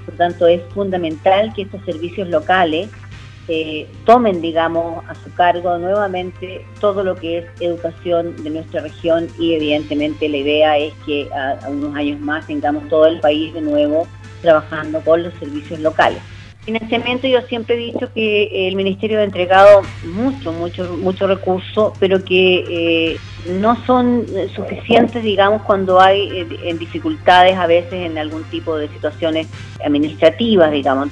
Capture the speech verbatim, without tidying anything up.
Por lo tanto, es fundamental que estos servicios locales eh, tomen, digamos, a su cargo nuevamente todo lo que es educación de nuestra región y evidentemente la idea es que a, a unos años más tengamos todo el país de nuevo trabajando con los servicios locales. Financiamiento, yo siempre he dicho que el Ministerio ha entregado mucho, mucho, mucho recurso, pero que eh, no son suficientes, digamos, cuando hay eh, en dificultades a veces en algún tipo de situaciones administrativas, digamos.